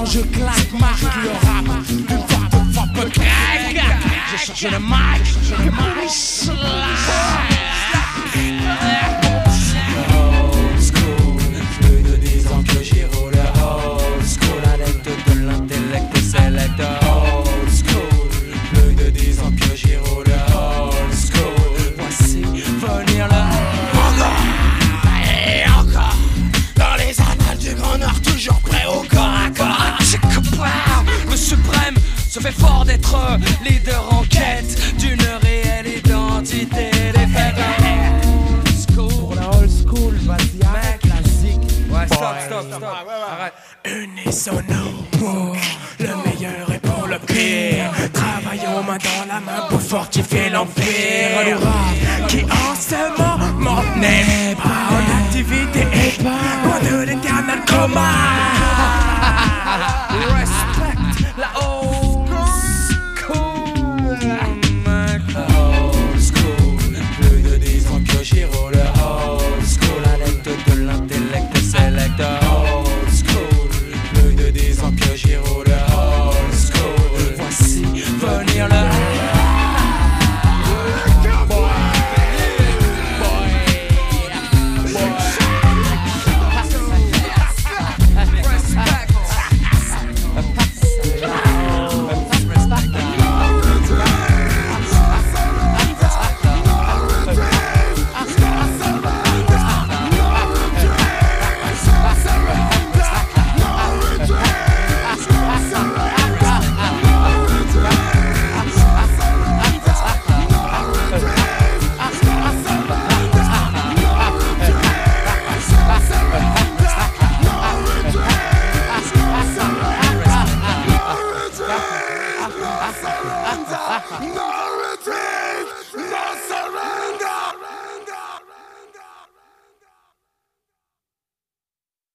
je claque, marque le rap d'une forte frappe crack. Je cherche le mic, que pour me slide. Old school, plus de 10 ans que j'y roule. Old school, adepte de l'intellect select. Old school, plus de 10 ans que j'y roule. Old school, voici venir le encore et encore. Dans les annales du Grand Nord, toujours prêt au corps à corps. Le suprême se fait fort d'être leader en quête d'une réelle identité des faits. Pour la old school, vas-y, arrête la zik. Ouais, stop. Arrête. Unisono pour le meilleur et pour le pire. Travaillons main dans la main pour fortifier l'empire. Le rap qui en ce moment n'est pas en activité et pas loin de l'éternel coma.